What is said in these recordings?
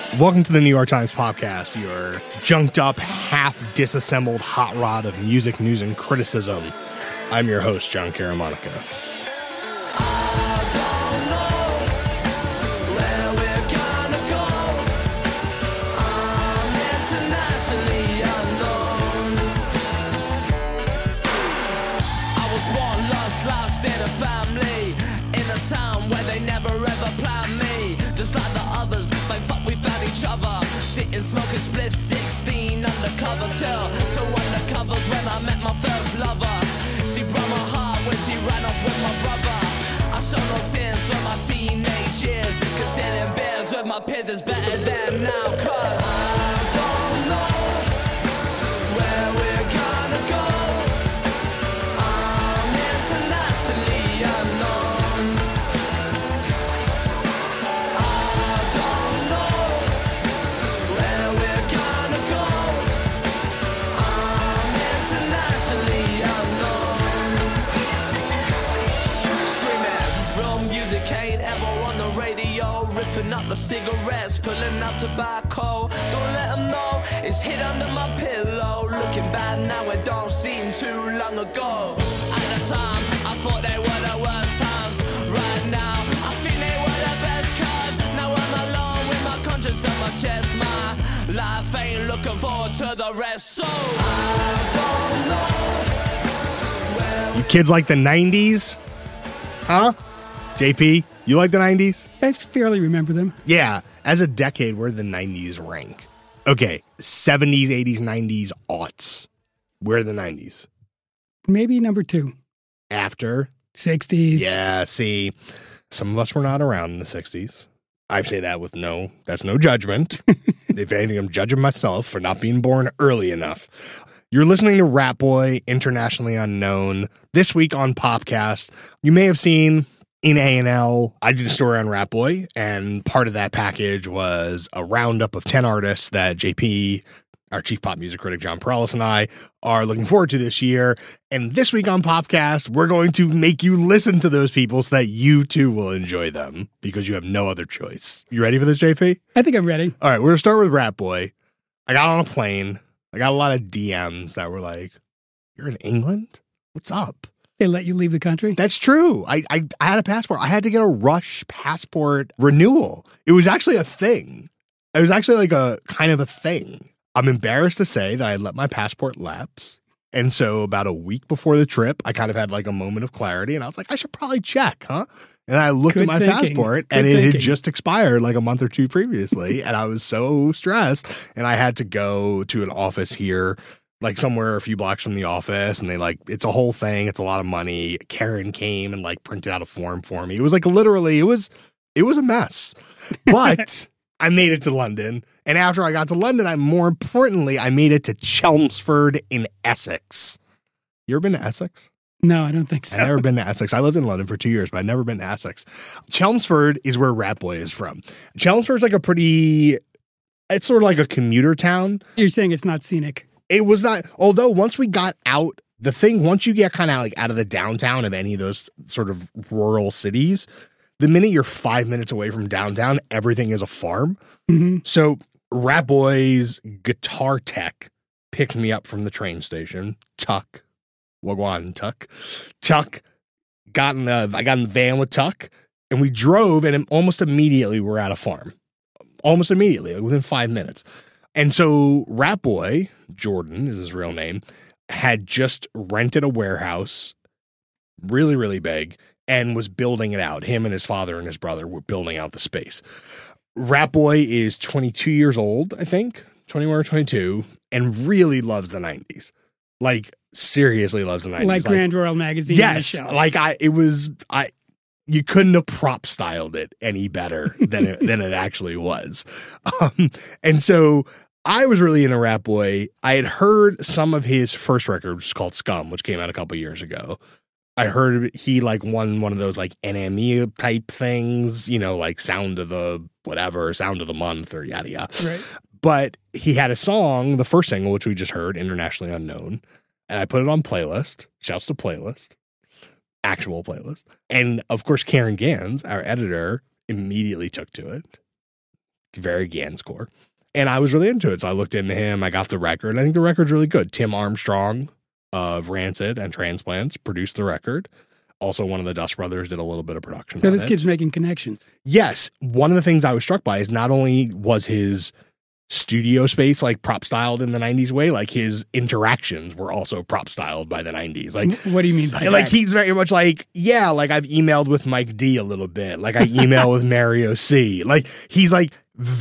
Welcome to the New York Times Podcast, your junked up, half disassembled hot rod of music, news, and criticism. I'm your host, John Caramonica. Smoking split 16 undercover till so undercovers when I met my first lover. She broke my heart when she ran off with my brother. I showed no tears for my teenage years, cause selling beers with my peers is better than now. Cause I don't know where we're gonna go. I'm internationally unknown. Ripping up the cigarettes, pulling out tobacco. Don't let them know it's hid under my pillow. Looking bad now, it don't seem too long ago. At the time, I thought they were the worst times. Right now, I think they were the best cause. Now I'm alone with my conscience on my chest. My life ain't looking forward to the rest. So I don't know. You kids like the 90s? Huh? JP? You like the 90s? I barely remember them. Yeah. As a decade, where the 90s rank? Okay. 70s, 80s, 90s, aughts. Where are the 90s? Maybe number 2. After? 60s. Yeah, see. Some of us were not around in the 60s. I say that with that's no judgment. If anything, I'm judging myself for not being born early enough. You're listening to Rat Boy, Internationally Unknown. This week on Popcast, you may have seen... in A&L, I did a story on Rat Boy, and part of that package was a roundup of 10 artists that JP, our chief pop music critic, John Perales, and I are looking forward to this year. And this week on Popcast, we're going to make you listen to those people so that you too will enjoy them, because you have no other choice. You ready for this, JP? I think I'm ready. All right, we're going to start with Rat Boy. I got on a plane. I got a lot of DMs that were like, "You're in England? What's up?" They let you leave the country? That's true. I had a passport. I had to get a rush passport renewal. It was actually a thing. It was actually like a kind of a thing. I'm embarrassed to say that I let my passport lapse. And so about a week before the trip, I kind of had like a moment of clarity. And I was like, I should probably check, huh? And I looked at my passport and it had just expired like a month or two previously. And I was so stressed. And I had to go to an office here, like somewhere a few blocks from the office, and it's a whole thing. It's a lot of money. Karen came and like printed out a form for me. It was like literally, it was a mess, but I made it to London. And after I got to London, more importantly, I made it to Chelmsford in Essex. You ever been to Essex? No, I don't think so. I've never been to Essex. I lived in London for 2 years, but I've never been to Essex. Chelmsford is where Rat Boy is from. Chelmsford's it's sort of like a commuter town. You're saying it's not scenic. It was not, although once we got out, once you get kind of like out of the downtown of any of those sort of rural cities, the minute you're 5 minutes away from downtown, everything is a farm. Mm-hmm. So Rat Boy's guitar tech picked me up from the train station. Tuck. Wagwan Tuck. Tuck. I got in the van with Tuck, and we drove, and almost immediately we're at a farm. Almost immediately, like within 5 minutes. And so Rat Boy, Jordan is his real name, had just rented a warehouse, really, really big, and was building it out. Him and his father and his brother were building out the space. Rat Boy is 22 years old, I think, 21 or 22, and really loves the 90s. Like, seriously loves the 90s. Like Grand Royal Magazine. Yes, you couldn't have prop styled it any better than it actually was. And so I was really into Rat Boy. I had heard some of his first record, which is called Scum, which came out a couple years ago. I heard he like won one of those like NME type things, like sound of the month or yada yada. Right. But he had a song, the first single, which we just heard, Internationally Unknown. And I put it on playlist. Shouts to playlist. Actual playlist. And of course, Karen Gans, our editor, immediately took to it. very Ganscore. And I was really into it. So I looked into him. I got the record. And I think the record's really good. Tim Armstrong of Rancid and Transplants produced the record. Also, one of the Dust Brothers did a little bit of production. So this kid's making connections. Yes. One of the things I was struck by is not only was his studio space like prop styled in the 90s way, like his interactions were also prop styled by the 90s. Like, what do you mean by that? Like, he's very much like, yeah, like I've emailed with Mike D a little bit. Like I email with Mario C. Like he's like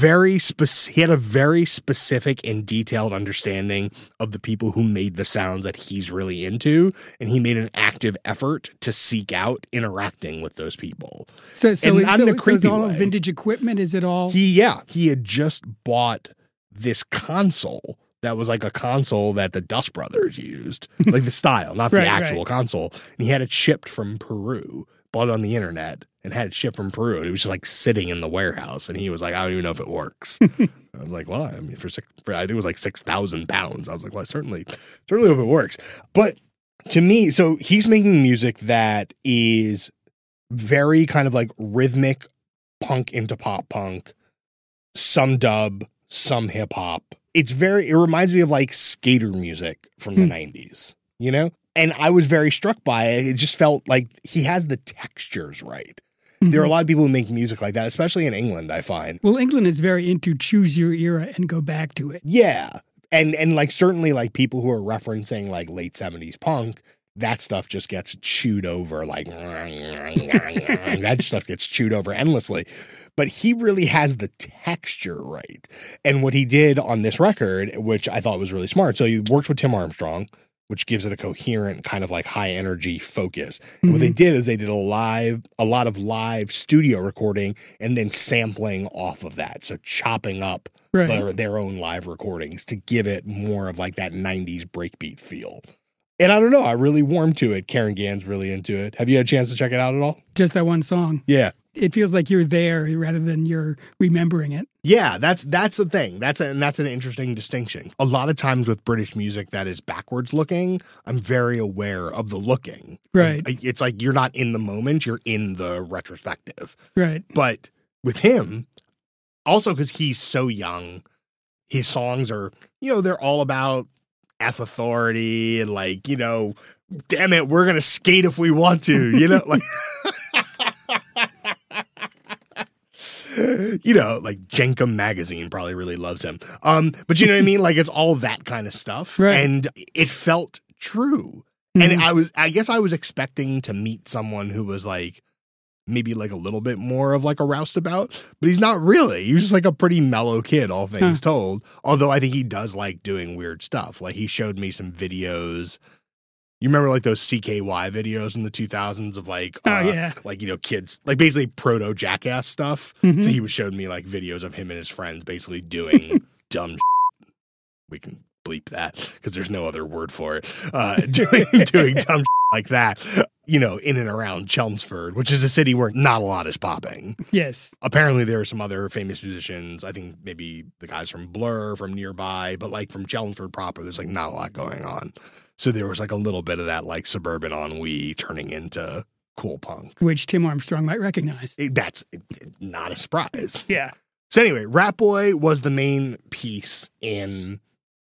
he had a very specific and detailed understanding of the people who made the sounds that he's really into. And he made an active effort to seek out interacting with those people. So it's all vintage equipment? Is it all? He had just bought this console that was like a console that the Dust Brothers used, like the style, not the actual console. And he had it shipped from Peru, bought it on the internet, and had it shipped from Peru. And it was just like sitting in the warehouse. And he was like, I don't even know if it works. I was like, well, I mean, for I think it was like 6,000 pounds. I was like, well, I certainly hope it works. But to me, so he's making music that is very kind of like rhythmic punk into pop punk, some dub, some hip hop. It reminds me of like skater music from the 90s, you know? And I was very struck by it. It just felt like he has the textures right. Mm-hmm. There are a lot of people who make music like that, especially in England, I find. Well, England is very into choose your era and go back to it. Yeah. And like certainly like people who are referencing like late 70s punk, that stuff just gets chewed over like that stuff gets chewed over endlessly. But he really has the texture right. And what he did on this record, which I thought was really smart. So he worked with Tim Armstrong, which gives it a coherent kind of like high energy focus. And what they did is they did a lot of live studio recording and then sampling off of that. So chopping up their own live recordings to give it more of like that 90s breakbeat feel. And I don't know, I really warmed to it. Karen Gann's really into it. Have you had a chance to check it out at all? Just that one song. Yeah. It feels like you're there rather than you're remembering it. Yeah, that's the thing. That's an interesting distinction. A lot of times with British music that is backwards looking, I'm very aware of the looking. Right. It's like you're not in the moment, you're in the retrospective. Right. But with him, also because he's so young, his songs are, they're all about F authority and like, damn it, we're going to skate if we want to, like... like Jenkem Magazine probably really loves him. But you know what I mean? Like it's all that kind of stuff. Right. And it felt true. Mm-hmm. And I guess I was expecting to meet someone who was like, maybe like a little bit more of like a roustabout, but he's not really. He's just like a pretty mellow kid, all things told. Although I think he does like doing weird stuff. Like he showed me some videos. You remember like those CKY videos in the 2000s of like, kids, like basically proto Jackass stuff. Mm-hmm. So he was showing me like videos of him and his friends basically doing dumb shit. We can bleep that because there's no other word for it. Doing dumb shit like that, in and around Chelmsford, which is a city where not a lot is popping. Yes. Apparently there are some other famous musicians. I think maybe the guys from Blur from nearby, but like from Chelmsford proper, there's like not a lot going on. So there was like a little bit of that like suburban ennui turning into cool punk. Which Tim Armstrong might recognize. That's not a surprise. Yeah. So anyway, Rat Boy was the main piece in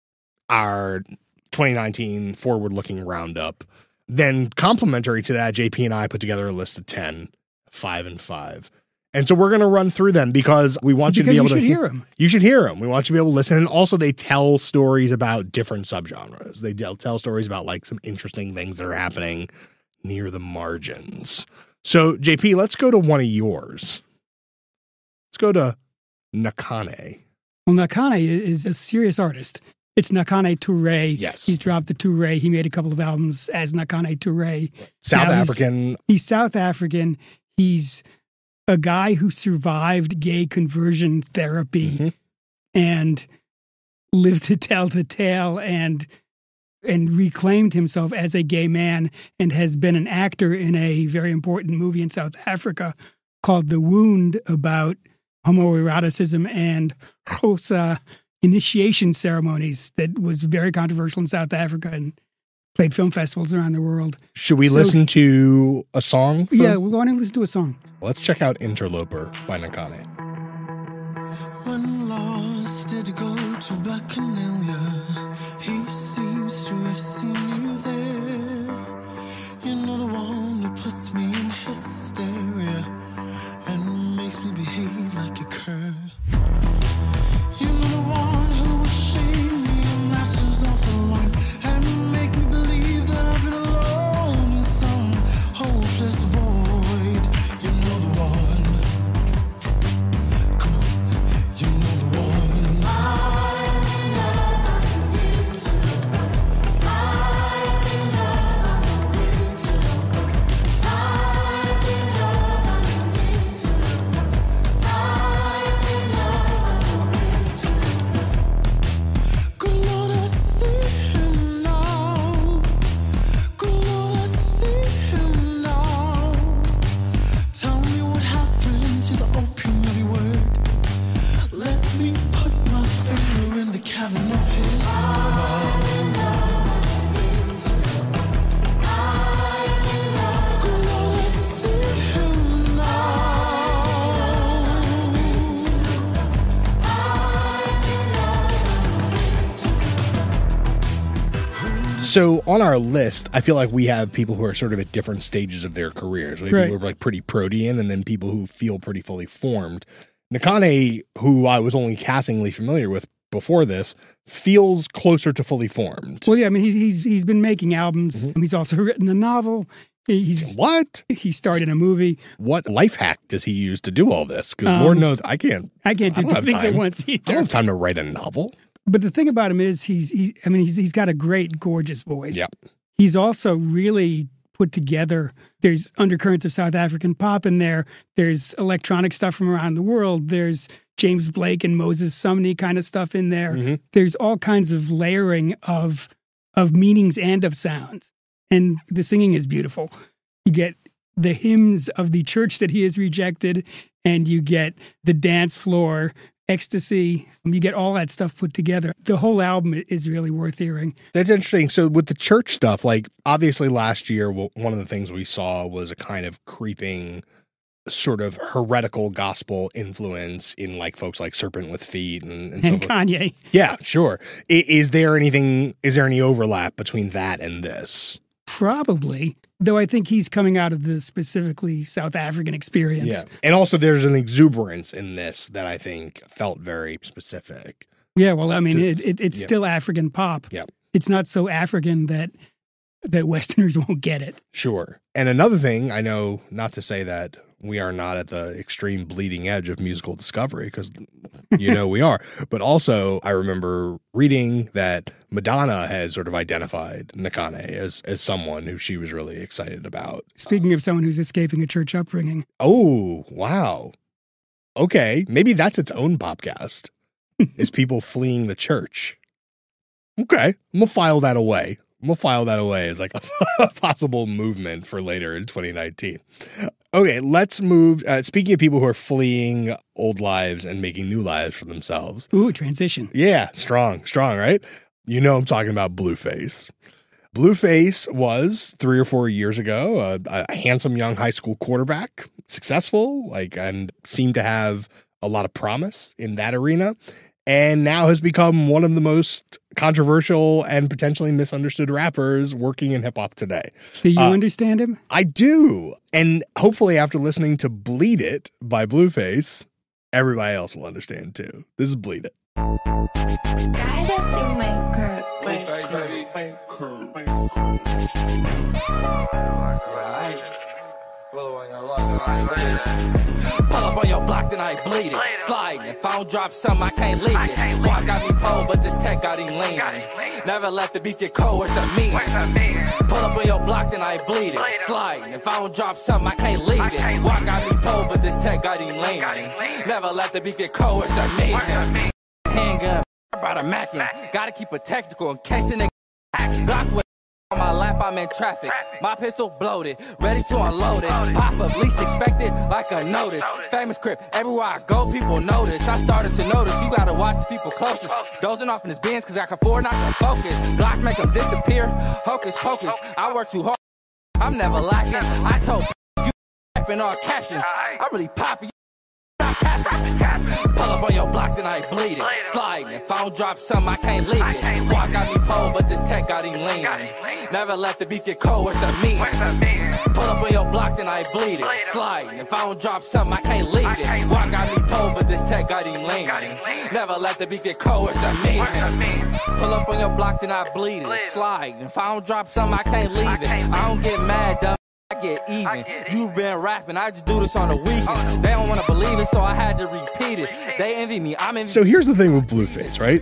our 2019 forward-looking roundup. Then complementary to that, JP and I put together a list of 10, 5 and 5. And so we're going to run through them because we want you to be able to hear them. You should hear them. We want you to be able to listen. And also they tell stories about different subgenres. They tell stories about like some interesting things that are happening near the margins. So JP, let's go to one of yours. Let's go to Nakane. Well, Nakane is a serious artist. It's Nakane Touré. Yes. He's dropped the Touré. He made a couple of albums as Nakane Touré. South African. He's South African. He's a guy who survived gay conversion therapy and lived to tell the tale and reclaimed himself as a gay man and has been an actor in a very important movie in South Africa called The Wound about homoeroticism and Xhosa initiation ceremonies that was very controversial in South Africa and played film festivals around the world. Should we listen to a song? Yeah, we'll go on and listen to a song. Let's check out Interloper by Nakane. When lost, did you go to Bacchanalia? He seems to have seen you there. You know, the one who puts me in hysteria and makes me behave like a cur. You know, the one who will shame me in matters of the line and make me believe that I've been alone in some hopeless void. You know the one. Come on, you know the one. Good Lord, I see him now. Good Lord, I see him now. Tell me what happened to the opium of your word. Let me put my finger in the cavern of his mouth. Good Lord, I see him now. So on our list, I feel like we have people who are sort of at different stages of their careers. We have Right. people who are like pretty protean, and then people who feel pretty fully formed. Nakane, who I was only passingly familiar with before this, feels closer to fully formed. Well, yeah, I mean, he's been making albums. He's also written a novel. He's What? he starred in a movie. What life hack does he use to do all this? Because Lord knows I can't. I can't do don't two have things at time. once I don't either. have time to write a novel. But the thing about him is he's got a great, gorgeous voice. Yep. He's also really put together. There's undercurrents of South African pop in there. There's electronic stuff from around the world. There's James Blake and Moses Sumney kind of stuff in there. Mm-hmm. There's all kinds of layering of meanings and of sounds. And the singing is beautiful. You get the hymns of the church that he has rejected, and you get the dance floor ecstasy. You get all that stuff put together. The whole album is really worth hearing. That's interesting. So with the church stuff, like obviously last year, one of the things we saw was a kind of creeping sort of heretical gospel influence in like folks like Serpent with Feet and so And forth. Kanye. Yeah, sure. Is there any overlap between that and this? Probably. Though I think he's coming out of the specifically South African experience. Yeah. And also there's an exuberance in this that I think felt very specific. Yeah, well, I mean, it's still African pop. Yeah. It's not so African that Westerners won't get it. Sure. And another thing, I know, not to say that we are not at the extreme bleeding edge of musical discovery, because we are. But also, I remember reading that Madonna had sort of identified Nakane as someone who she was really excited about. Speaking of someone who's escaping a church upbringing. Oh, wow. Okay. Maybe that's its own podcast, is people fleeing the church. Okay. I'm going to file that away. As like a possible movement for later in 2019. Okay, let's move. Speaking of people who are fleeing old lives and making new lives for themselves. Ooh, transition. Yeah, strong, right? You know I'm talking about Blueface. Blueface was 3 or 4 years ago a handsome young high school quarterback, successful, and seemed to have a lot of promise in that arena. And now has become one of the most controversial and potentially misunderstood rappers working in hip hop today. Do you understand him? I do. And hopefully after listening to Bleed It by Blueface, everybody else will understand too. This is Bleed It. Pull up on your block, then I bleed it. Sliding. If I don't drop something, I can't leave it. Walk got me pulled, but this tech got him leaning. Never let the beat get cold, where's the meaning? Pull up on your block, then I bleed it. Sliding. If I don't drop something, I can't leave it. Walk got me pulled, but this tech got him leaning. Never let the beat get cold, where's the meaning? Handgun, about a mackin'. Gotta keep it technical in case a nigga Glock with on my lap, I'm in traffic. My pistol bloated, ready to unload it. Pop up, least expected, like a notice. Famous crib, everywhere I go, people notice. I started to notice, you gotta watch the people closest. Dozing off in his bins, cause I can afford not to focus. Glock make them disappear, hocus pocus. I work too hard, I'm never lacking. I told you in all captions, I'm really popping. Pull up on your block, then I bleed it. Sliding, if I don't drop something, I can't leave it. Walk got me pole, but this tech got him leaning. Never let the beat get cold, where's the meat? Pull up on your block, then I bleed it. Sliding, if I don't drop something, I can't leave it. Walk got me pole, but this tech got him leaning. Never let the beat get cold, where's the meat? Pull up on your block, then I bleed it. Sliding, if I don't drop something, I can't leave it. I don't get mad, though. I get even. You've been rapping, I just do this on the weekend. They don't want to believe it, so I had to repeat it. They envy me, I'm envy. So here's the thing with Blueface, right?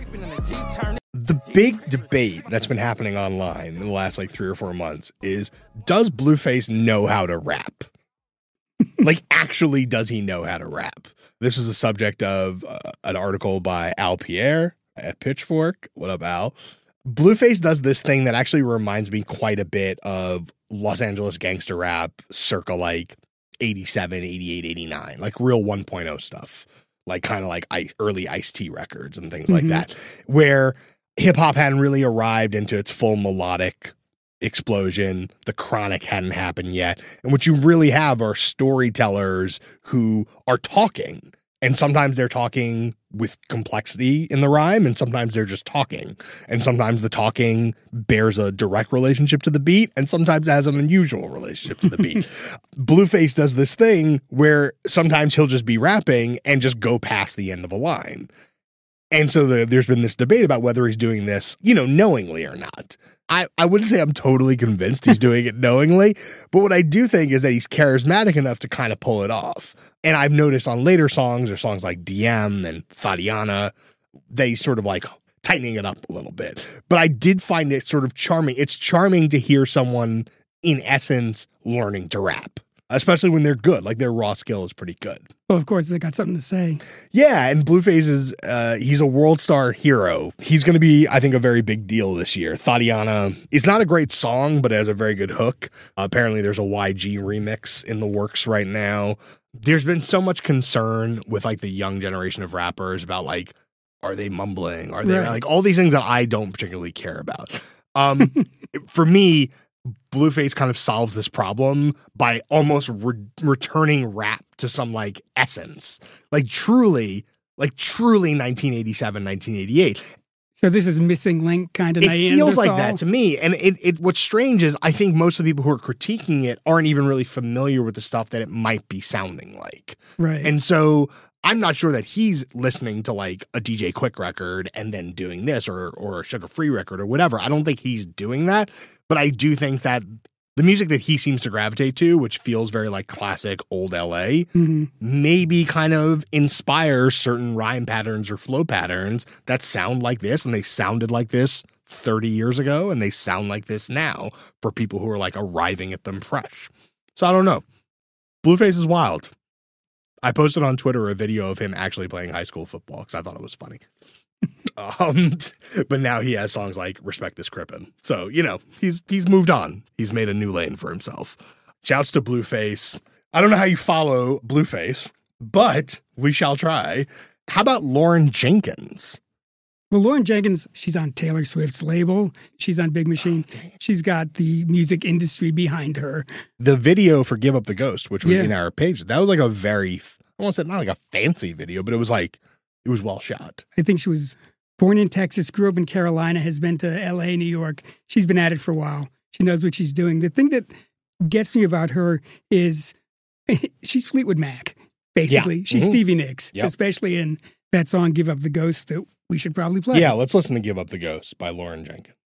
The big debate that's been happening online in the last like 3 or 4 months is, does Blueface know how to rap? Like, actually, does he know how to rap? This was the subject of an article by Al Pierre at Pitchfork. What up, Al? Blueface does this thing that actually reminds me quite a bit of Los Angeles gangster rap circa like 87, 88, 89, like real 1.0 stuff, like kind of like early Ice-T records and things like that, where hip hop hadn't really arrived into its full melodic explosion. The Chronic hadn't happened yet. And what you really have are storytellers who are talking. And sometimes they're talking with complexity in the rhyme, and sometimes they're just talking. And sometimes the talking bears a direct relationship to the beat, and sometimes it has an unusual relationship to the beat. Blueface does this thing where sometimes he'll just be rapping and just go past the end of a line. And so there's been this debate about whether he's doing this, knowingly or not. I wouldn't say I'm totally convinced he's doing it knowingly, but what I do think is that he's charismatic enough to kind of pull it off. And I've noticed on later songs, or songs like DM and Fadiana, they sort of like tightening it up a little bit. But I did find it sort of charming. It's charming to hear someone, in essence, learning to rap, especially when they're good. Like, their raw skill is pretty good. Well, of course, they got something to say. Yeah, and Blueface is, he's a world star hero. He's going to be, I think, a very big deal this year. Tatiana is not a great song, but it has a very good hook. Apparently, there's a YG remix in the works right now. There's been so much concern with, like, the young generation of rappers about, like, are they mumbling? Are they, like, all these things that I don't particularly care about. For me, Blueface kind of solves this problem by almost returning rap to some like essence, like truly 1987, 1988. So this is Missing Link kind of. It feels like that to me. And it what's strange is I think most of the people who are critiquing it aren't even really familiar with the stuff that it might be sounding like. Right. And so I'm not sure that he's listening to like a DJ Quick record and then doing this or a Sugar Free record or whatever. I don't think he's doing that. But I do think that the music that he seems to gravitate to, which feels very like classic old LA, maybe kind of inspires certain rhyme patterns or flow patterns that sound like this. And they sounded like this 30 years ago. And they sound like this now for people who are like arriving at them fresh. So I don't know. Blueface is wild. I posted on Twitter a video of him actually playing high school football because I thought it was funny. But now he has songs like Respect This Crippin'. So, he's moved on. He's made a new lane for himself. Shouts to Blueface. I don't know how you follow Blueface, but we shall try. How about Lauren Jenkins? Well, Lauren Jenkins, she's on Taylor Swift's label. She's on Big Machine. She's got the music industry behind her. The video for Give Up the Ghost, which was in our page, that was like a very, I won't say not like a fancy video, but it was well shot. I think she was born in Texas, grew up in Carolina, has been to LA, New York. She's been at it for a while. She knows what she's doing. The thing that gets me about her is she's Fleetwood Mac, basically. Yeah. She's Stevie Nicks, especially in that song, Give Up the Ghost, that we should probably play. Yeah, let's listen to Give Up the Ghost by Lauren Jenkins.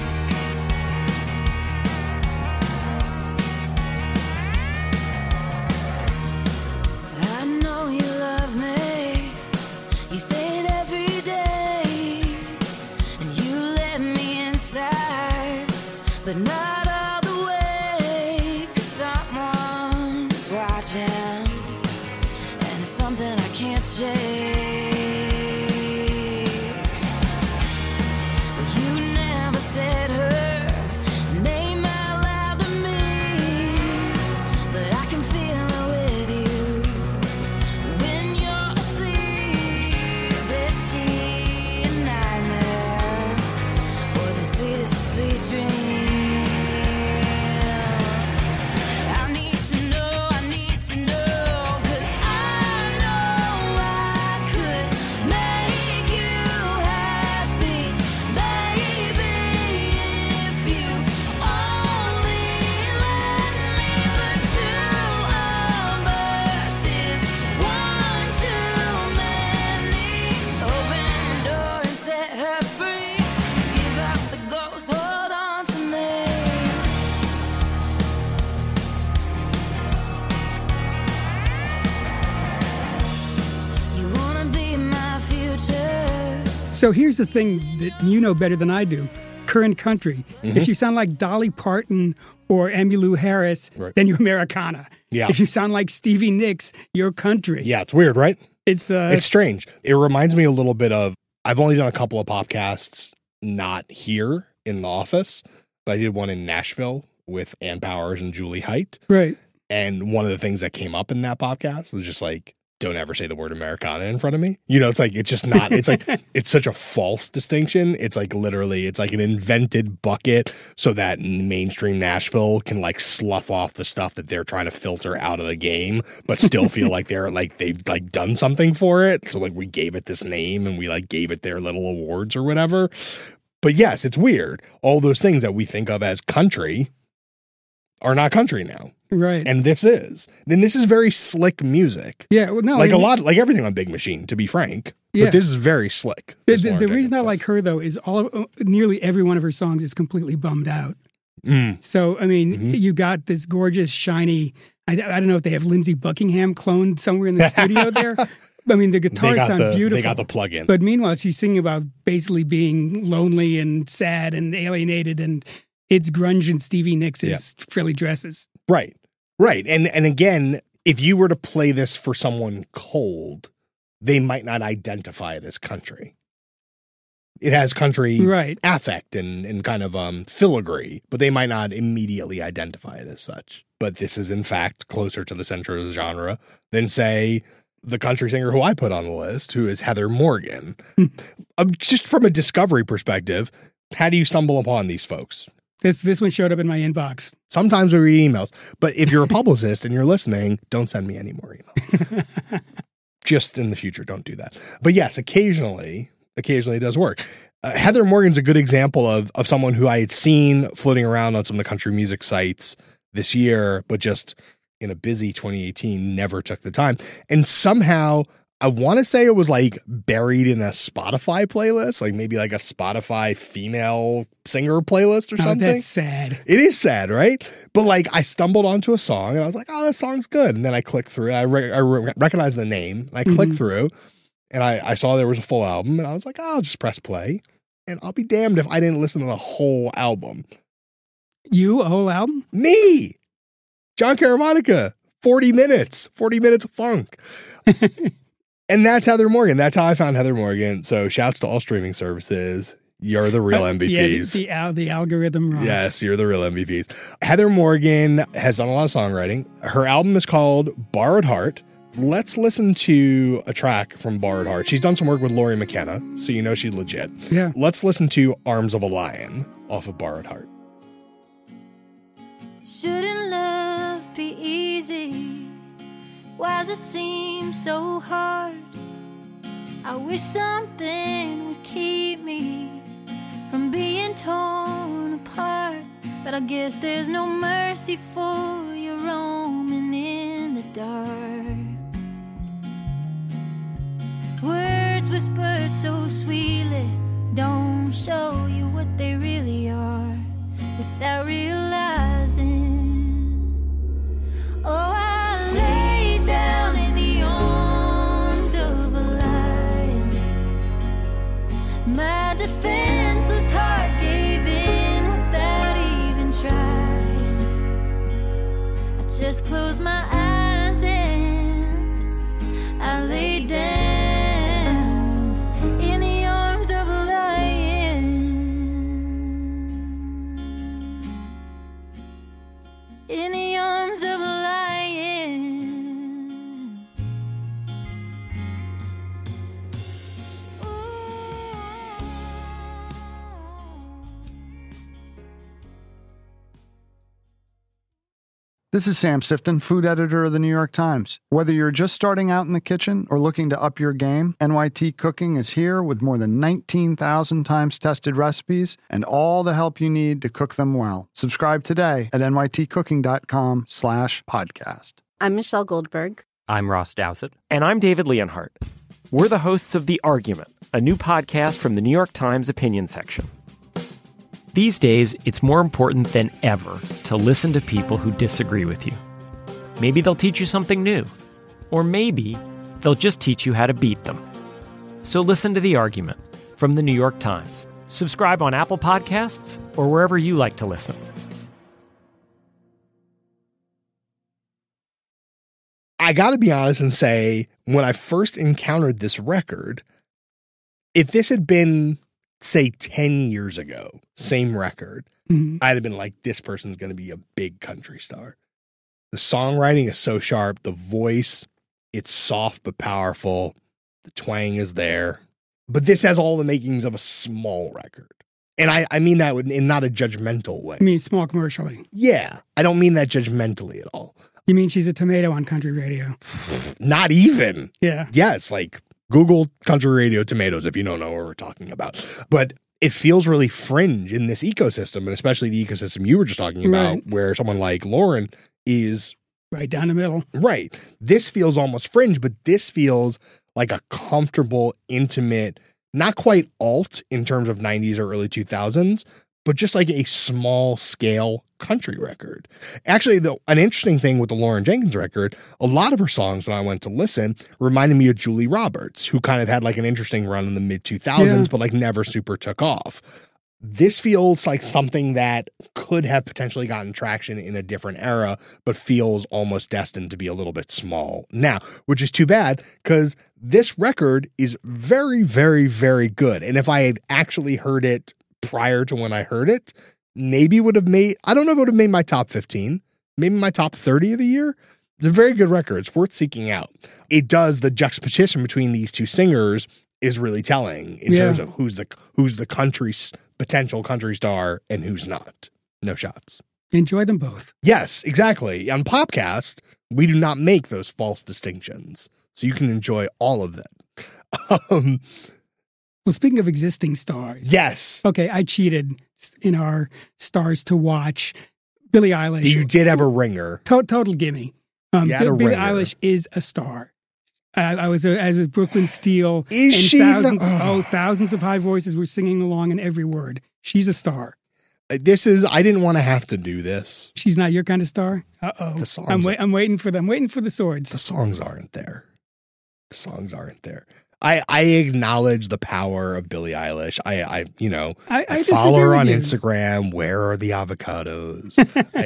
But not all the way, 'cause someone's watching, and it's something I can't shake. You never So here's the thing that you know better than I do. Current country. If you sound like Dolly Parton or Emmylou Harris, then you're Americana. Yeah. If you sound like Stevie Nicks, you're country. Yeah, it's weird, right? It's strange. It reminds me a little bit of, I've only done a couple of podcasts not here in the office, but I did one in Nashville with Ann Powers and Julie Height. right. And one of the things that came up in that podcast was just like, don't ever say the word Americana in front of me. You know, it's like, it's just not, it's like, it's such a false distinction. It's like literally, it's like an invented bucket so that mainstream Nashville can like slough off the stuff that they're trying to filter out of the game, but still feel like they've like done something for it. So like we gave it this name and we like gave it their little awards or whatever. But yes, it's weird. All those things that we think of as country are not country now. Right. And this is. Then this is very slick music. Yeah, well, no, Like I a mean, lot, like everything on Big Machine, to be frank. Yeah. But this is very slick. The, this the, Lauren the reason Jenkins I stuff. like her though is nearly every one of her songs is completely bummed out. So I mean, you got this gorgeous, shiny. I don't know if they have Lindsey Buckingham cloned somewhere in the studio there. I mean, the guitars sound beautiful. They got the plug-in. But meanwhile, she's singing about basically being lonely and sad and alienated, and it's grunge and Stevie Nicks' frilly dresses. Right. Right. And again, if you were to play this for someone cold, they might not identify it as country. It has country affect and kind of filigree, but they might not immediately identify it as such. But this is, in fact, closer to the center of the genre than, say, the country singer who I put on the list, who is Heather Morgan. Just from a discovery perspective, how do you stumble upon these folks? This one showed up in my inbox. Sometimes we read emails, but if you're a publicist and you're listening, don't send me any more emails. Just in the future, don't do that. But yes, occasionally it does work. Heather Morgan's a good example of someone who I had seen floating around on some of the country music sites this year, but just in a busy 2018, never took the time. And somehow, I want to say it was like buried in a Spotify playlist, like maybe like a Spotify female singer playlist or something. That's sad. It is sad, right? But like I stumbled onto a song and I was like, oh, that song's good. And then I clicked through. I recognized the name. And I clicked through and I saw there was a full album. And I was like, oh, I'll just press play. And I'll be damned if I didn't listen to the whole album. You, a whole album? Me! John Caramanica. 40 minutes of funk. And that's Heather Morgan. That's how I found Heather Morgan. So shouts to all streaming services. You're the real MVPs. Yeah, the algorithm rocks. Yes, you're the real MVPs. Heather Morgan has done a lot of songwriting. Her album is called Borrowed Heart. Let's listen to a track from Borrowed Heart. She's done some work with Laurie McKenna, so you know she's legit. Yeah. Let's listen to Arms of a Lion off of Borrowed Heart. Shouldn't love be easy? Why does it seem so hard? I wish something would keep me from being torn apart. But I guess there's no mercy for you roaming in the dark. Words whispered so sweetly don't show you what they really are without realizing. Oh, I lay down in the arms of a lion. My defenseless heart gave in without even trying. I just closed my eyes and I lay down in the arms of a lion. In the arms of a lion. This is Sam Sifton, food editor of the New York Times. Whether you're just starting out in the kitchen or looking to up your game, NYT Cooking is here with more than 19,000 times tested recipes and all the help you need to cook them well. Subscribe today at nytcooking.com/podcast. I'm Michelle Goldberg. I'm Ross Douthat. And I'm David Leonhardt. We're the hosts of The Argument, a new podcast from the New York Times opinion section. These days, it's more important than ever to listen to people who disagree with you. Maybe they'll teach you something new, or maybe they'll just teach you how to beat them. So listen to The Argument from the New York Times. Subscribe on Apple Podcasts or wherever you like to listen. I got to be honest and say, when I first encountered this record, if this had been, say, 10 years ago, same record, I'd have been like, this person's going to be a big country star. The songwriting is so sharp. The voice, it's soft but powerful. The twang is there. But this has all the makings of a small record. And I mean that in not a judgmental way. I mean small commercially. Yeah. I don't mean that judgmentally at all. You mean she's a tomato on country radio? Not even. Yeah. Yeah, it's like Google country radio tomatoes if you don't know what we're talking about. But it feels really fringe in this ecosystem, and especially the ecosystem you were just talking about, Right. where someone like Lauren is Right down the middle. right. This feels almost fringe, but this feels like a comfortable, intimate, not quite alt in terms of 90s or early 2000s, but just like a small scale country record. Actually, an interesting thing with the Lauren Jenkins record, a lot of her songs when I went to listen reminded me of Julie Roberts, who kind of had like an interesting run in the mid 2000s, Yeah. but like never super took off. This feels like something that could have potentially gotten traction in a different era, but feels almost destined to be a little bit small now, which is too bad because this record is very, very, very good. And if I had actually heard it prior to when I heard it, maybe would have made, I don't know if it would have made my top 15, maybe my top 30 of the year. It's a very good record. It's worth seeking out. It does, the juxtaposition between these two singers is really telling in terms of who's the country's potential country star and who's not. No shots. Enjoy them both. Yes, exactly. On Popcast, we do not make those false distinctions, so you can enjoy all of them. Well, speaking of existing stars. Yes. Okay, I cheated in our stars to watch. Billie Eilish. You did have a ringer. Total gimme. You had a Billie ringer. Eilish is a star. I was as a Brooklyn Steel. Is and she thousands of high voices were singing along in every word. She's a star. I didn't want to have to do this. She's not your kind of star? Uh-oh. The songs I'm waiting for them. I'm waiting for the swords. The songs aren't there. I acknowledge the power of Billie Eilish. I follow her on Instagram. Where are the avocados?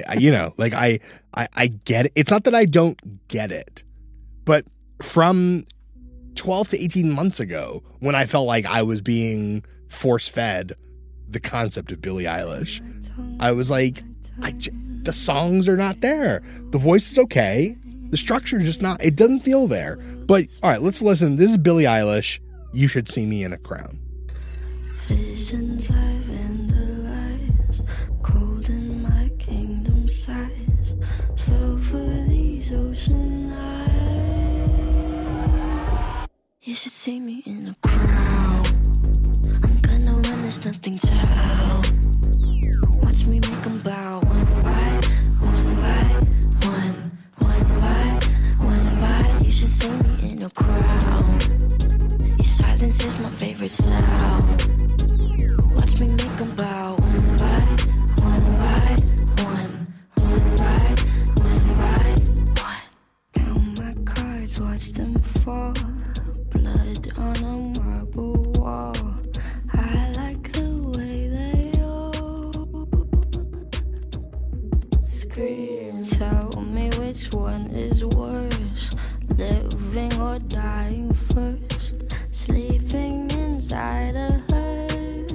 I get it. It's not that I don't get it, but from 12 to 18 months ago, when I felt like I was being force fed the concept of Billie Eilish, I was like, the songs are not there. The voice is okay. The structure is just not, it doesn't feel there. But all right, let's listen. This is Billie Eilish. You Should See Me in a Crown. Visions I've vandalized, cold in my kingdom size, fell for these ocean eyes. You should see me in a crown. I'm gonna run, there's nothing to how. Watch me make them bow one by one, one by. You should see me in a crown. Your silence is my favorite sound. Watch me make them bow one by one. Count my cards, watch them fall. Blood on a marble wall. I like the way they all scream. Tell me which one is worse, living or dying first. Sleeping inside a hearse.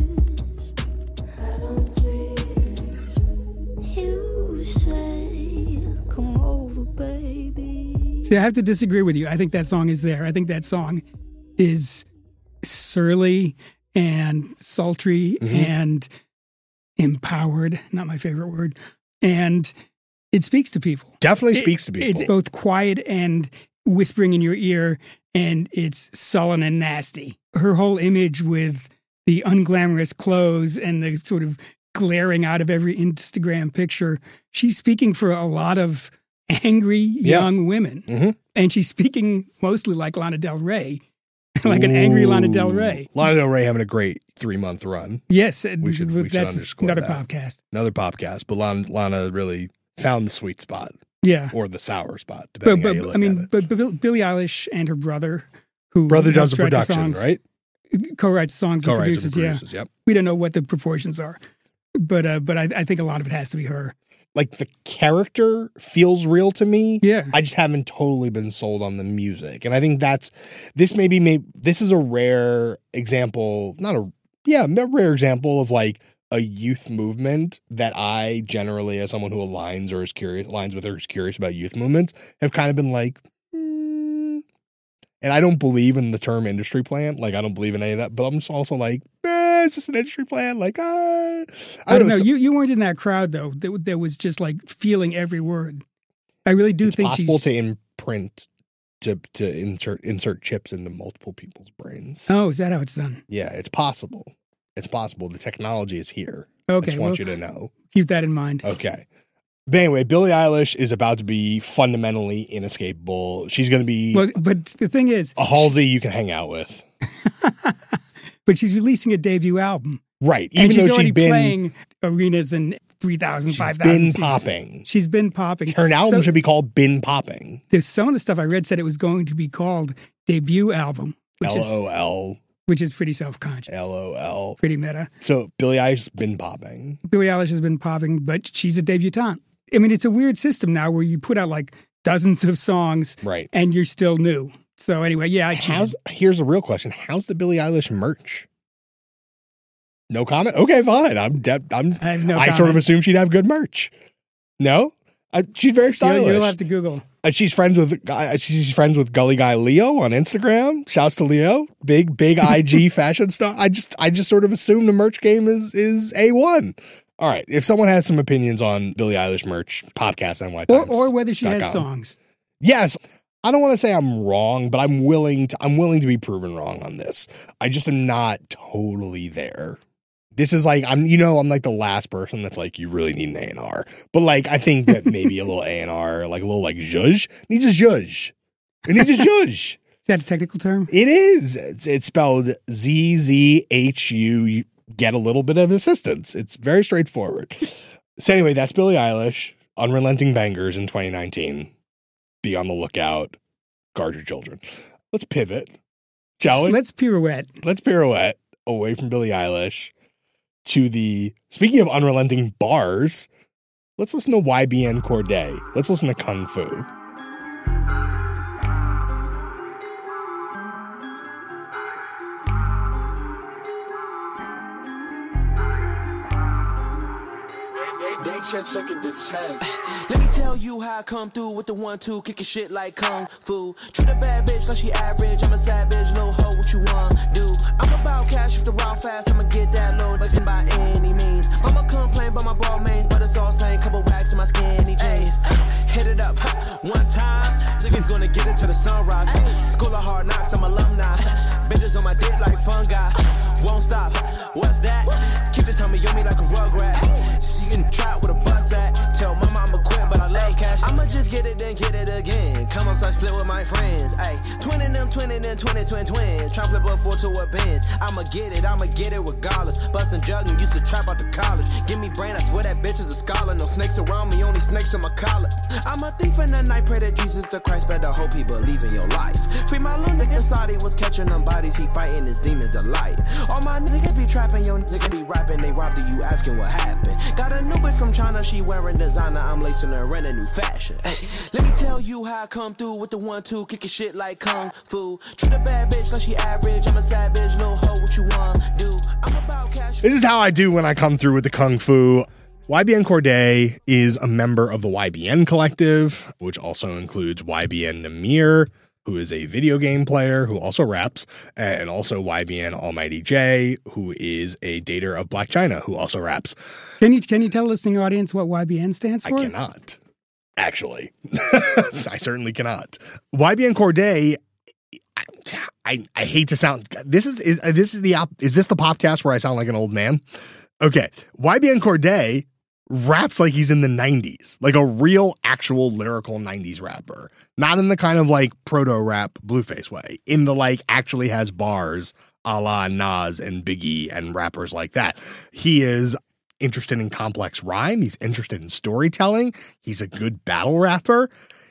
I don't dream. You say, come over, baby. See, I have to disagree with you. I think that song is there. I think that song is surly and sultry and empowered. Not my favorite word. And it speaks to people. Definitely speaks to people. It's both quiet and whispering in your ear, and it's sullen and nasty. Her whole image with the unglamorous clothes and the sort of glaring out of every Instagram picture, she's speaking for a lot of angry young women. Mm-hmm. And she's speaking mostly like Lana Del Rey, like an angry Lana Del Rey. Lana Del Rey having a great 3-month run. Yes. We should that's underscore another that. podcast. Another podcast. But Lana really found the sweet spot. Yeah. Or the sour spot, depending how you look at it. But Billie Eilish and her brother, who does the writes production, songs, right? co-writes songs and Co-writes produces. and produces, Yeah, yep. we don't know what the proportions are, but I think a lot of it has to be her. Like the character feels real to me. Yeah. I just haven't totally been sold on the music. And I think this is a rare example, a rare example of like a youth movement that I generally, as someone who aligns with or is curious about youth movements, have kind of been like, and I don't believe in the term industry plant. Like, I don't believe in any of that, but I'm just also like, it's just an industry plant. Like, I don't know. You weren't in that crowd though. That was just like feeling every word. I really do think it's possible to imprint to insert chips into multiple people's brains. Oh, is that how it's done? Yeah, it's possible. It's possible. The technology is here. Okay, I just want you to know. Keep that in mind. Okay. But anyway, Billie Eilish is about to be fundamentally inescapable. She's going to be but the thing is, a Halsey you can hang out with. But she's releasing a debut album. Right. And Even she's though already she's been playing arenas in 3,000, 5,000 been seats. popping. She's been popping. Her album should be called Been Popping. There's some of the stuff I read said it was going to be called Debut Album. LOL. Which is pretty self-conscious. LOL. Pretty meta. So Billie Eilish has been popping. Billie Eilish has been popping, but she's a debutante. I mean, it's a weird system now where you put out like dozens of songs, right, and you're still new. So anyway, yeah. Here's the real question: how's the Billie Eilish merch? No comment. Okay, fine. I sort of assumed she'd have good merch. No, she's very stylish. You'll have to Google. She's friends with Gully Guy Leo on Instagram. Shouts to Leo, big IG fashion star. I just sort of assume the merch game is A1. All right, if someone has some opinions on Billie Eilish merch, podcast NY or whether she has songs. Yes, I don't want to say I'm wrong, but I'm willing to be proven wrong on this. I just am not totally there. This is like I'm like the last person that's like you really need an A&R, but like I think that maybe a little A&R, like a little like zhuzh needs a zhuzh. It needs a zhuzh. Is that a technical term? It is. It's spelled ZZHU. Get a little bit of assistance. It's very straightforward. So anyway, that's Billie Eilish, Unrelenting Bangers in 2019. Be on the lookout. Guard your children. Let's pivot, shall we? Let's pirouette. Let's pirouette away from Billie Eilish to speaking of unrelenting bars, let's listen to YBN Cordae. Let's listen to Kung Fu. Let me tell you how I come through with the 1-2, kicking shit like Kung Fu. Treat a bad bitch like she average. I'm a savage, little hoe, what you want do? I'm about cash, if the route fast, I'ma get that load, but by any means. Mama complain about my ball mains, but it's all same. Couple wax in my skinny jeans. Hit it up one time, niggas gonna get it to the sunrise. School of Hard Knocks, I'm alumni. Bitches on my dick like fungi. Won't stop. What's that? Keep the tummy on me like a rugrat. She can trap with a bus at. Tell mama I'ma quit, but I love cash. I'ma just get it, then get it again. Come on, so I split with my friends. Ayy, twin, twin. Try flip up 4 to a Benz. I'ma get it regardless. Bustin' jugging, used to trap out the college. Give me brain, I swear that bitch is a scholar. No snakes around me, only snakes in my collar. I'm a thief in the night, pray that Jesus the Christ better hope he believe in your life. Free my little nigga, Saudi was catching them bodies, he fighting his demons delight. All my niggas be trapping, your niggas be rapping, they robbed you asking what happened. Got a new bitch from China, she wearing designer, I'm lacing her in a new fashion. Ay, let me tell you how I come through with the 1-2, kicking shit like Kung Fu. Treat a bad bitch like she average, I'm a savage, little hoe, what you want do? I'm about cash. This is how I do when I come through with the Kung Fu. YBN Cordae is a member of the YBN Collective, which also includes YBN Namir, who is a video game player who also raps, and also YBN Almighty J, who is a dater of Black China, who also raps. Can you tell the listening audience what YBN stands for? I cannot, actually. I certainly cannot. YBN Cordae, I hate to sound. Is this the podcast where I sound like an old man? Okay, YBN Cordae raps like he's in the 90s, like a real, actual lyrical 90s rapper. Not in the kind of like proto-rap Blueface way, in the like actually has bars a la Nas and Biggie and rappers like that. He is interested in complex rhyme. He's interested in storytelling. He's a good battle rapper.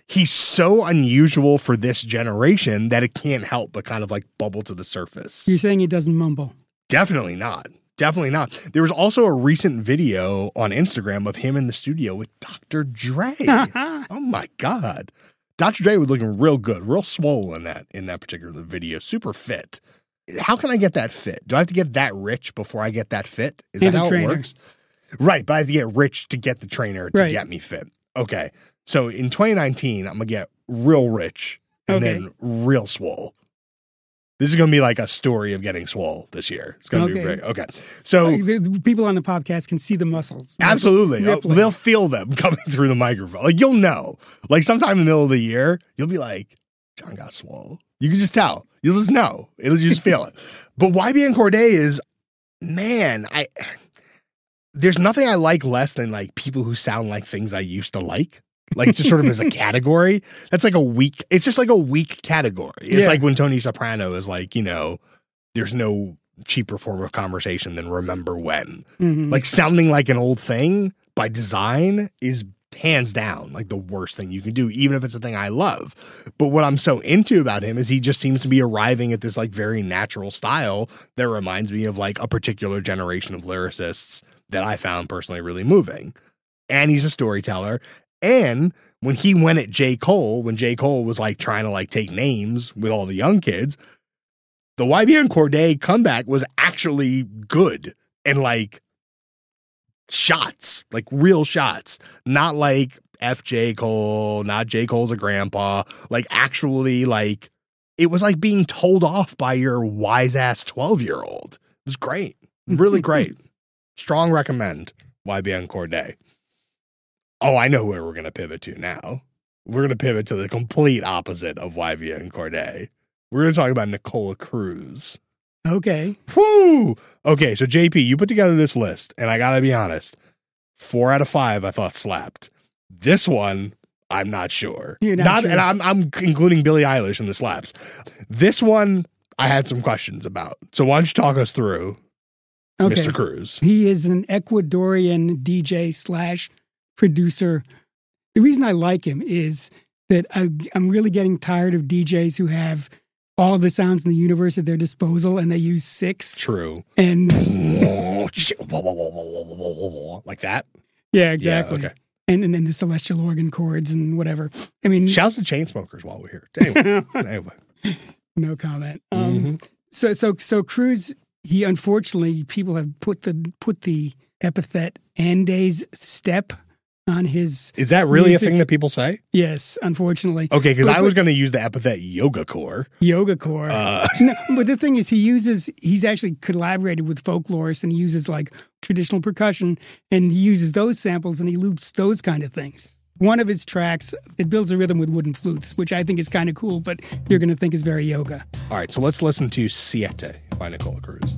he's so unusual for this generation that it can't help but kind of like bubble to the surface. You're saying he doesn't mumble? Definitely not. Definitely not. There was also a recent video on Instagram of him in the studio with Dr. Dre. Oh my God. Dr. Dre was looking real good, real swole in that particular video, super fit. How can I get that fit? Do I have to get that rich before I get that fit? Is that how it works? Right, but I have to get rich to get the trainer to get me fit. Okay. So in 2019, I'm going to get real rich and then real swole. This is going to be like a story of getting swole this year. It's going to be very, So the people on the podcast can see the muscles. Absolutely. They'll feel them coming through the microphone. Like, you'll know. Like, sometime in the middle of the year, you'll be like, John got swole. You can just tell. You'll just know. You just feel it. But YBN Cordae is, man, there's nothing I like less than like people who sound like things I used to like. Like, just sort of as a category. That's like it's just like a weak category. It's like when Tony Soprano is like, there's no cheaper form of conversation than remember when. Mm-hmm. Like, sounding like an old thing by design is hands down like the worst thing you can do, even if it's a thing I love. But what I'm so into about him is he just seems to be arriving at this like very natural style that reminds me of like a particular generation of lyricists that I found personally really moving. And he's a storyteller. And when he went at J. Cole, when J. Cole was like trying to like take names with all the young kids, the YBN Cordae comeback was actually good and like shots, like real shots, not like F. J. Cole, not J. Cole's a grandpa, like actually like it was like being told off by your wise ass 12-year-old. It was great. Really great. Strong recommend YBN Cordae. Oh, I know where we're going to pivot to now. We're going to pivot to the complete opposite of YBN Cordae. We're going to talk about Nicola Cruz. Okay. Whoo! Okay, so JP, you put together this list, and I got to be honest, 4 out of 5 I thought slapped. This one, I'm not sure. You're not sure. And I'm including Billie Eilish in the slaps. This one, I had some questions about. So why don't you talk us through Mr. Cruz? He is an Ecuadorian DJ / producer. The reason I like him is that I'm really getting tired of DJs who have all of the sounds in the universe at their disposal and they use 6. True. And like that? Yeah, exactly. Yeah, okay. And then the celestial organ chords and whatever. I mean, shouts to Chainsmokers while we're here. Anyway. No comment. So Cruz, he unfortunately, people have put the epithet Andes step on his. Is that really music. A thing that people say? Yes, unfortunately. Okay, because I was going to use the epithet yogacore. Yogacore. No, but the thing is, he's actually collaborated with folklorists and he uses like traditional percussion and he uses those samples and he loops those kind of things. One of his tracks, it builds a rhythm with wooden flutes, which I think is kind of cool, but you're going to think is very yoga. All right, so let's listen to Siete by Nicola Cruz.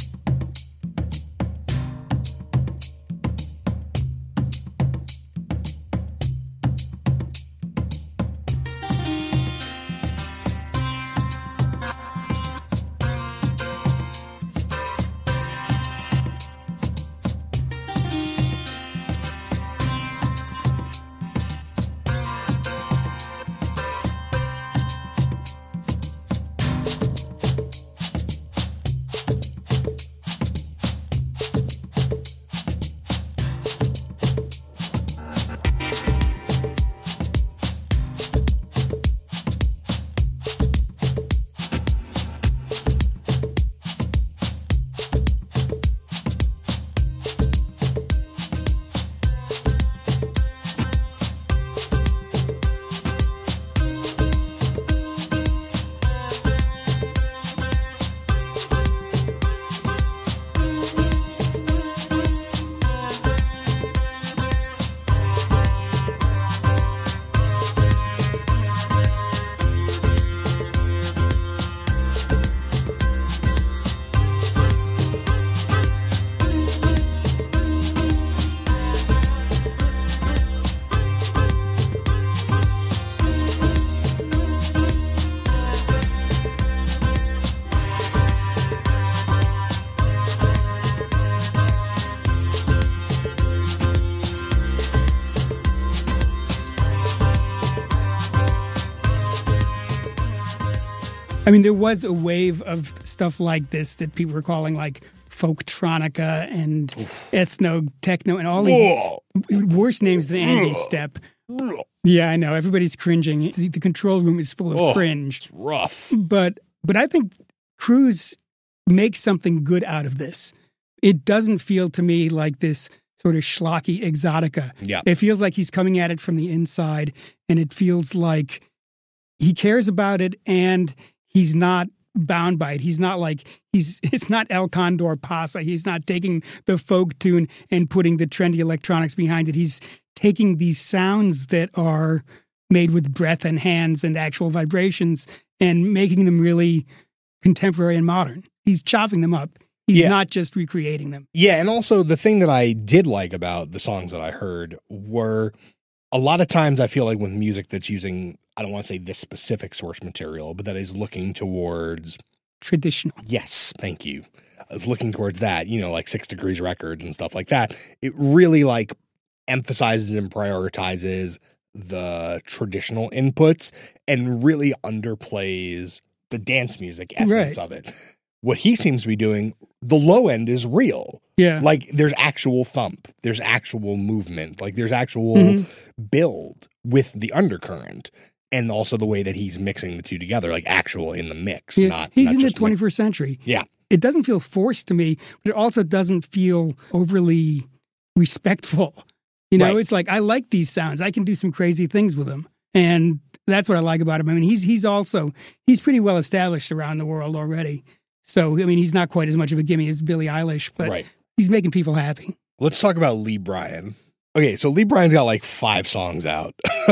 I mean, there was a wave of stuff like this that people were calling like folktronica and ethno-techno and all these worse names than Andy Step. Yeah, I know. Everybody's cringing. The control room is full of cringe. It's rough. But I think Cruz makes something good out of this. It doesn't feel to me like this sort of schlocky exotica. Yeah. It feels like he's coming at it from the inside, and it feels like he cares about it and he's not bound by it. He's not like it's not El Condor Pasa. He's not taking the folk tune and putting the trendy electronics behind it. He's taking these sounds that are made with breath and hands and actual vibrations and making them really contemporary and modern. He's chopping them up. He's not just recreating them. Yeah, and also the thing that I did like about the songs that I heard were a lot of times I feel like with music that's using, I don't want to say this specific source material, but that is looking towards traditional. Yes, thank you. I was looking towards that, like 6 Degrees Records and stuff like that. It really like emphasizes and prioritizes the traditional inputs and really underplays the dance music essence of it. What he seems to be doing, the low end is real. Yeah. Like there's actual thump, there's actual movement, like there's actual build with the undercurrent. And also the way that he's mixing the two together, like actual in the mix. Yeah. He's in the 21st century. Yeah. It doesn't feel forced to me, but it also doesn't feel overly respectful. It's like, I like these sounds. I can do some crazy things with them. And that's what I like about him. I mean, he's pretty well established around the world already. So, I mean, he's not quite as much of a gimme as Billie Eilish, but he's making people happy. Let's talk about Lee Bryan. Okay, so Lee Bryan's got like 5 songs out.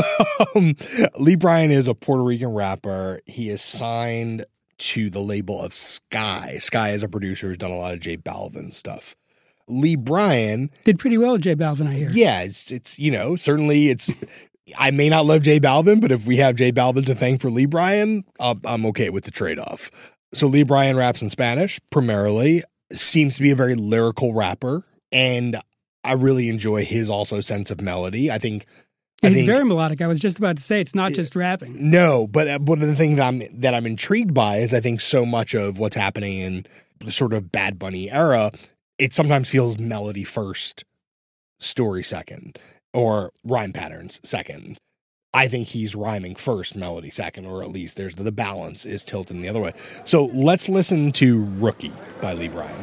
Lee Bryan is a Puerto Rican rapper. He is signed to the label of Sky. Sky is a producer who's done a lot of J Balvin stuff. Lee Bryan did pretty well with J Balvin, I hear. Yeah, it's certainly it's. I may not love J Balvin, but if we have J Balvin to thank for Lee Bryan, I'm okay with the trade-off. So Lee Bryan raps in Spanish primarily. Seems to be a very lyrical rapper, and I really enjoy his also sense of melody. I think he's very melodic. I was just about to say it's not just rapping. No, but the thing that I'm intrigued by is I think so much of what's happening in the sort of Bad Bunny era, it sometimes feels melody first, story second, or rhyme patterns second. I think he's rhyming first, melody second, or at least there's the balance is tilting the other way. So let's listen to Rookie by Lee Bryan.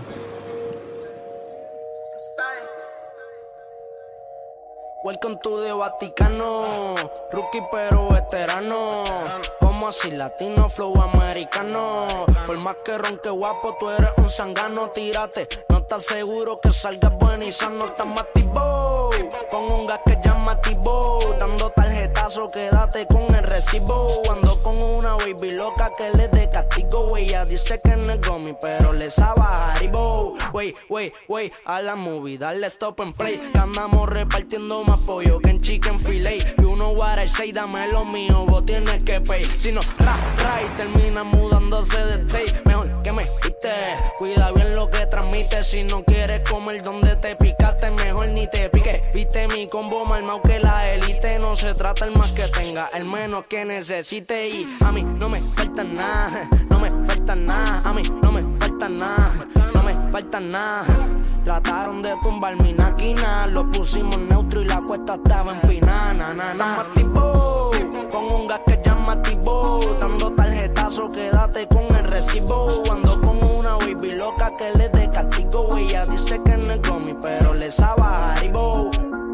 Welcome to the Vaticano, rookie pero veterano, como así latino, flow americano, por más que ronque guapo, tú eres un sangano, tírate, no estás seguro que salgas bueno y sano, estás mativo, con un gas que llamativo, dando tarjetazo, quédate con el recibo, ando con una baby loca que le dé castigo, wey, ella dice que no es gomi, pero le sabe a Haribo, wey, a la movie, dale stop and play, que andamos repartiendo más pollo que en chicken filet. You know what I say, dame lo mío, vos tienes que pay. Si no, y termina mudándose de state. Mejor que me quite, cuida bien lo que transmite. Si no quieres comer donde te picaste, mejor ni te pique. Viste mi combo mal mau que la élite. No se trata el más que tenga, el menos que necesite. Y a mí no me falta nada, no me falta nada. A mí no me falta nada, no me falta nada. Trataron de tumbar mi máquina, lo pusimos neutro y la cuesta estaba empinada. Mativo, con un gas que llamativo, dando tarjetazo, quédate con el recibo. Ando con una baby loca que le dé castigo. Ella dice que no es gomi, pero le sabe a Haribo.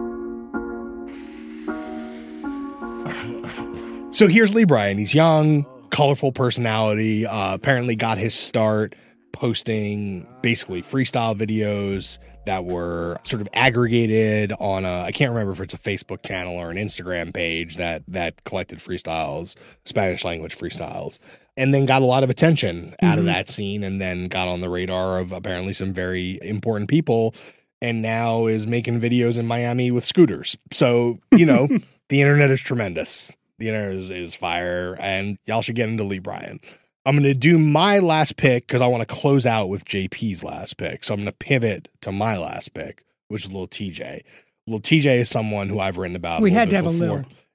So here's Lee Bryan. He's young, colorful personality, apparently got his start posting basically freestyle videos that were sort of aggregated on I can't remember if it's a Facebook channel or an Instagram page that collected freestyles, Spanish language freestyles, and then got a lot of attention out of that scene, and then got on the radar of apparently some very important people, and now is making videos in Miami with scooters. So, the internet is tremendous. The internet is fire, and y'all should get into Lee Bryan. I'm going to do my last pick because I want to close out with JP's last pick. So I'm going to pivot to my last pick, which is Lil TJ. Lil TJ is someone who I've written about. We had to have a Lil.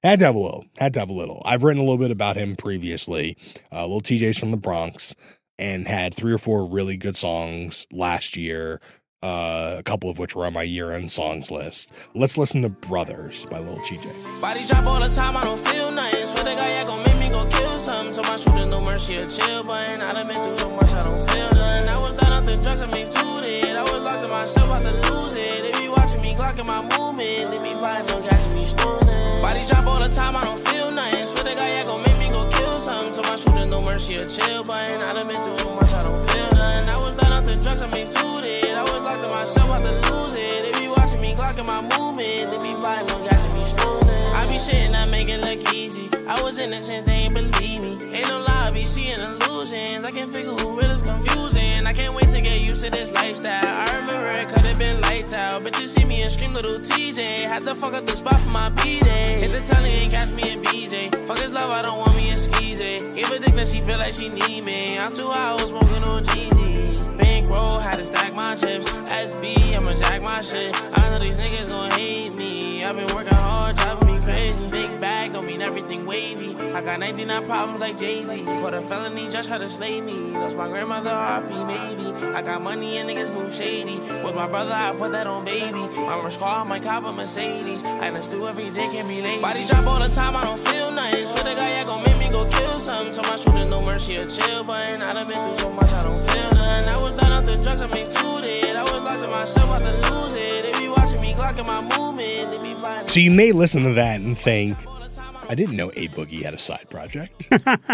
Had to have a little. I've written a little bit about him previously. Lil TJ's from the Bronx and had 3 or 4 really good songs last year. A couple of which were on my year-end songs list. Let's listen to Brothers by Lil TJ. Body drop all the time, I don't feel nothing. Swear to God, yeah, gon' make me go kill something. Told my shooter no mercy or chill button. I done been through so much, I don't feel nothing. I was done off the drugs, I made tooted. I was locked in myself, about to lose it. They be watching me, clocking my movement. They be plotting, no catching me stooling. Body drop all the time, I don't feel nothing. Swear to God, yeah, gon' make me go kill something. Told my shooter no mercy or chill button. I done been through so much, I don't feel nothing. I was done off the drugs, I made tooted. I was locked in myself, about to lose it. They be watching me, clocking my movement. They be plotting, no catching me stooling. I be shitting, I make it look easy. I was innocent, they ain't believe me. Ain't no lie, I be seeing illusions. I can't figure who real is confusing. I can't wait to get used to this lifestyle. I remember it could've been lights out. Bitches see me and scream little TJ. Had to fuck up the spot for my B-Day. Hit the telly and catch me in BJ. Fuck his love, I don't want me in skeezy. Give a dick that she feel like she need me. I'm too high, I was smoking on GG. Bankroll, had to stack my chips. SB, I'ma jack my shit. I know these niggas gon' hate me. I've been working hard, driving me crazy. Big bag, don't mean everything wavy. I got 99 problems like Jay-Z. Caught a felony, just tried to slay me. Lost my grandmother, RP maybe. I got money and niggas move shady. With my brother, I put that on baby. My first car, my cop, a Mercedes. I done do every day, can't be lazy. Body drop all the time, I don't feel nothing. Swear to God, yeah, gon' make me go kill something. Told my shooter no mercy or chill button. I done been through so much, I don't feel nothing. I was done off the drugs, I made tooted. I was locked in myself, about to lose it. They be watching me, clocking my movement. They be blind. So you may listen to that and think, I didn't know A Boogie had a side project.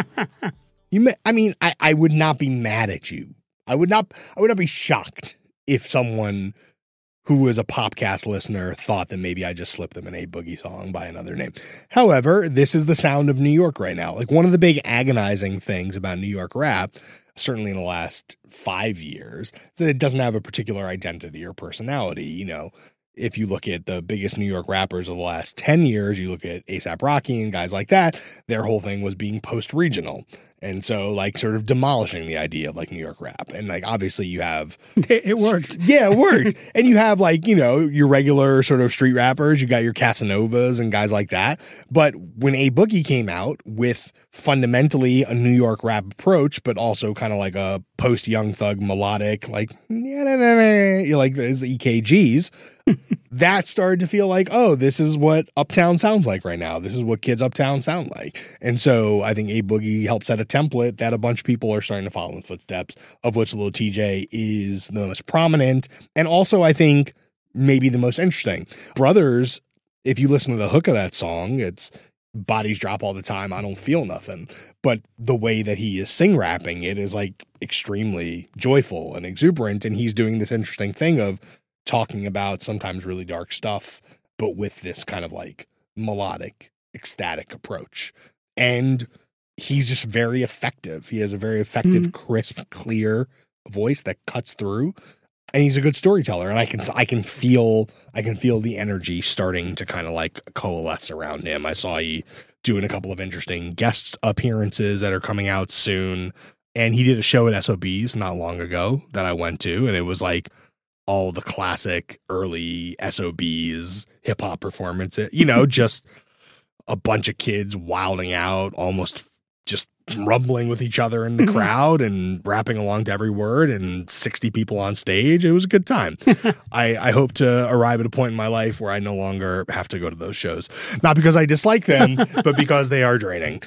I would not be mad at you. I would not be shocked if someone who was a Popcast listener thought that maybe I just slipped them an A Boogie song by another name. However, this is the sound of New York right now. Like, one of the big agonizing things about New York rap, certainly in the last 5 years, is that it doesn't have a particular identity or personality. You know, if you look at the biggest New York rappers of the last 10 years, you look at A$AP Rocky and guys like that, their whole thing was being post-regional. And so, like, sort of demolishing the idea of, like, New York rap. And, like, obviously you have... It worked. Yeah, it worked. And you have, like, you know, your regular sort of street rappers. You got your Casanovas and guys like that. But when A Boogie came out with fundamentally a New York rap approach, but also kind of like a post-Young Thug melodic, like, like as EKGs, that started to feel like, oh, this is what Uptown sounds like right now. This is what kids Uptown sound like. And so I think A Boogie helped set a template that a bunch of people are starting to follow in the footsteps, of which Lil TJ is the most prominent. And also, I think, maybe the most interesting. Brothers, if you listen to the hook of that song, it's bodies drop all the time, I don't feel nothing. But the way that he is sing rapping it is like extremely joyful and exuberant. And he's doing this interesting thing of talking about sometimes really dark stuff, but with this kind of like melodic, ecstatic approach. And he's just very effective. He has a very effective, crisp, clear voice that cuts through. And he's a good storyteller. And I can feel the energy starting to kind of like coalesce around him. I saw he doing a couple of interesting guest appearances that are coming out soon. And he did a show at SOBs not long ago that I went to. And it was like all the classic early SOBs hip hop performances, you know, just a bunch of kids wilding out, almost just rumbling with each other in the crowd and rapping along to every word, and 60 people on stage. It was a good time. I hope to arrive at a point in my life where I no longer have to go to those shows. Not because I dislike them, but because they are draining.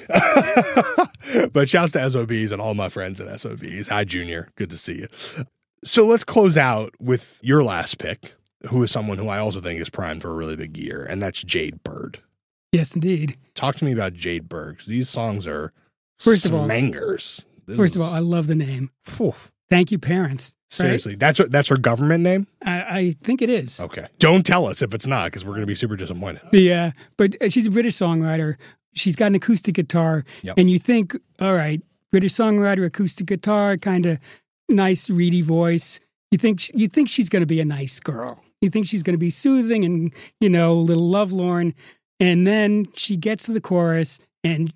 But shouts to SOBs and all my friends at SOBs. Hi, Junior. Good to see you. So let's close out with your last pick, who is someone who I also think is primed for a really big year, and that's Jade Bird. Yes, indeed. Talk to me about Jade Bird, because these songs are smangers. First of all, I love the name. Whew. Thank you, parents. Seriously, right? That's her government name? I think it is. Okay. Don't tell us if it's not, because we're going to be super disappointed. Yeah, but she's a British songwriter. She's got an acoustic guitar, and you think, all right, British songwriter, acoustic guitar, kind of nice, reedy voice. You think she's going to be a nice girl. You think she's going to be soothing and, you know, a little lovelorn. And then she gets to the chorus and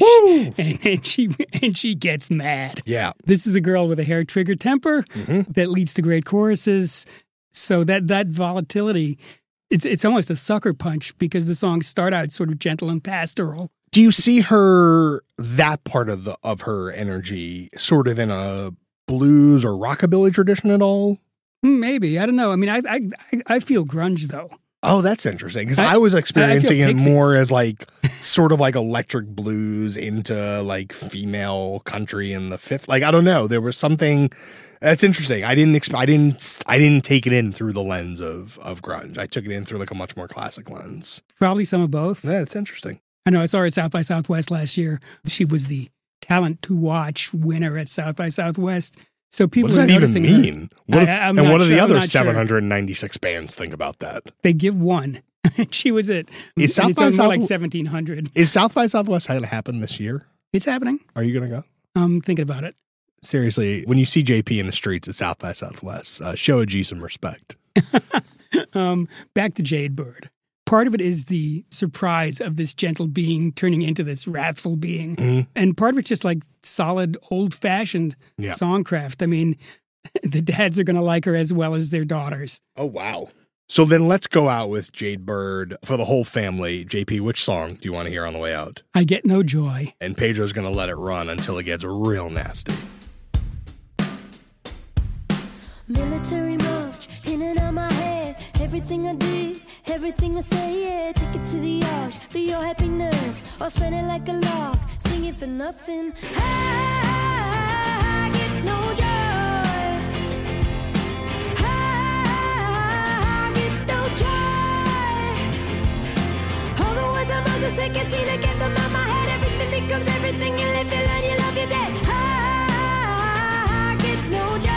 she gets mad. Yeah. This is a girl with a hair trigger temper that leads to great choruses. So that volatility it's almost a sucker punch because the songs start out sort of gentle and pastoral. Do you see her, that part of her energy, sort of in a blues or rockabilly tradition at all? Maybe. I don't know. I mean, I feel grunge, though. Oh, that's interesting. Because I was experiencing it Pixies. more as like sort of like electric blues into like female country in the fifth. Like, I don't know. There was something that's interesting. I didn't take it in through the lens of grunge. I took it in through like a much more classic lens. Probably some of both. Yeah, it's interesting. I know. I saw her at South by Southwest last year. She was the Talent to Watch winner at South by Southwest. So people what does are that even noticing mean? her. What do the I'm other not sure. 796 bands think about that? They give one. She was at Is and South it's by on more like South- 1,700. Is South by Southwest going to happen this year? It's happening. Are you going to go? I'm thinking about it. Seriously, when you see JP in the streets at South by Southwest, show a G some respect. Back to Jade Bird. Part of it is the surprise of this gentle being turning into this wrathful being. Mm-hmm. And part of it's just like solid, old-fashioned Yeah. songcraft. I mean, the dads are going to like her as well as their daughters. Oh, wow. So then let's go out with Jade Bird for the whole family. JP, which song do you want to hear on the way out? I Get No Joy. And Pedro's going to let it run until it gets real nasty. Military march, in and out my head. Everything I did, everything I say, yeah. Take it to the arch for your happiness, or spend it like a lark, sing it for nothing. I get no joy. I get no joy. All the words my mother said, can't seem to get them out my head. Everything becomes everything. You live, you learn, you love, you're dead. I get no joy.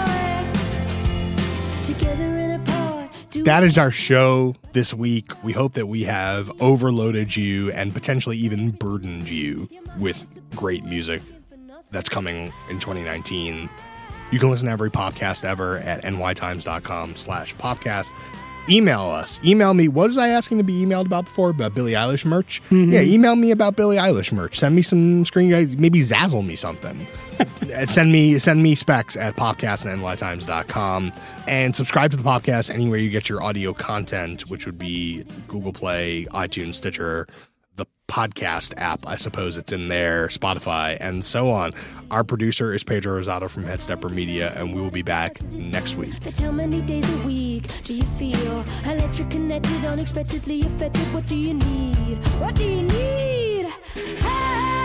Together and apart. That is our show this week. We hope that we have overloaded you and potentially even burdened you with great music that's coming in 2019. You can listen to every podcast ever at nytimes.com/podcast. Email us. Email me. What was I asking to be emailed about before? About Billie Eilish merch? Mm-hmm. Yeah, email me about Billie Eilish merch. Send me some screen guys. Maybe Zazzle me something. Send me specs at podcast@nytimes.com. And subscribe to the podcast anywhere you get your audio content, which would be Google Play, iTunes, Stitcher, the podcast app, I suppose it's in there, Spotify, and so on. Our producer is Pedro Rosado from Headstepper Media, and we will be back next week. But how many days a week do you feel electric connected, unexpectedly affected? What do you need? What do you need?